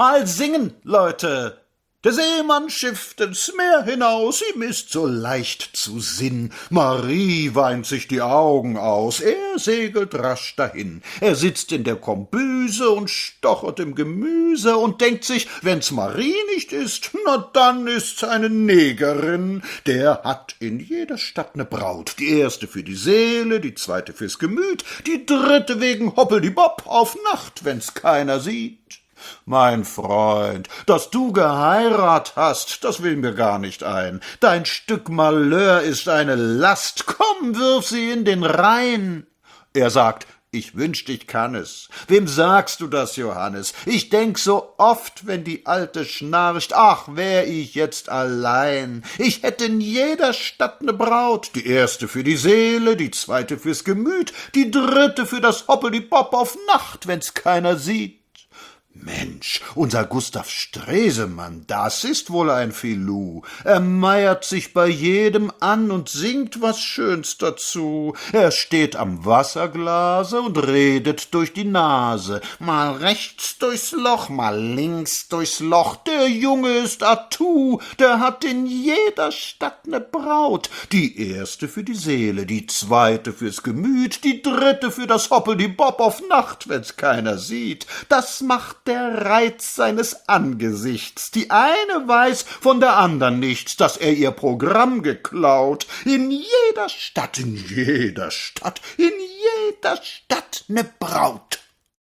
Mal singen, Leute! Der Seemann schifft ins Meer hinaus, ihm ist so leicht zu Sinn. Marie weint sich die Augen aus, er segelt rasch dahin. Er sitzt in der Kombüse und stochert im Gemüse und denkt sich, wenn's Marie nicht ist, na dann ist's eine Negerin. Der hat in jeder Stadt ne Braut, die erste für die Seele, die zweite fürs Gemüt, die dritte wegen Hoppeldibopp auf Nacht, wenn's keiner sieht. Mein Freund, dass du geheirat hast, das will mir gar nicht ein. Dein Stück Malheur ist eine Last, komm, wirf sie in den Rhein. Er sagt, ich wünsch, ich kann es. Wem sagst du das, Johannes? Ich denk so oft, wenn die Alte schnarcht, ach, wär ich jetzt allein. Ich hätte in jeder Stadt ne Braut, die erste für die Seele, die zweite fürs Gemüt, die dritte für das Hoppeldibopp auf Nacht, wenn's keiner sieht. Mensch, unser Gustav Stresemann, das ist wohl ein Filou. Er meiert sich bei jedem an und singt was Schöns dazu. Er steht am Wasserglase und redet durch die Nase. Mal rechts durchs Loch, mal links durchs Loch. Der Junge ist Atu, der hat in jeder Stadt ne Braut. Die erste für die Seele, die zweite fürs Gemüt, die dritte für das Hoppeldibopp auf Nacht, wenn's keiner sieht. Das macht der Reiz seines Angesichts. Die eine weiß von der andern nichts, dass er ihr Programm geklaut. In jeder Stadt, in jeder Stadt, in jeder Stadt ne Braut.